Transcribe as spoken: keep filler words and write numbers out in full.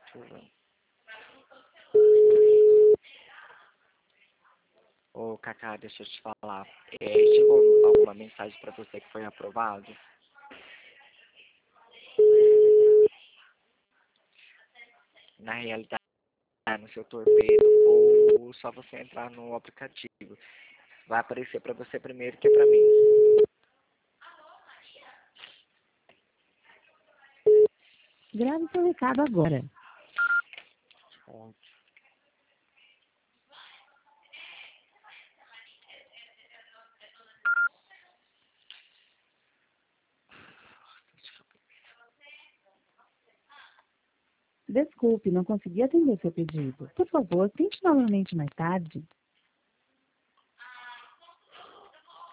Deixa eu ver. Ô, Cacá, deixa eu te falar. É, chegou alguma mensagem pra você que foi aprovado? Na realidade, no seu torpedo, ou só você entrar no aplicativo. Vai aparecer pra você primeiro que pra mim. Grave seu recado agora. Desculpe, não consegui atender seu pedido. Por favor, tente novamente mais tarde.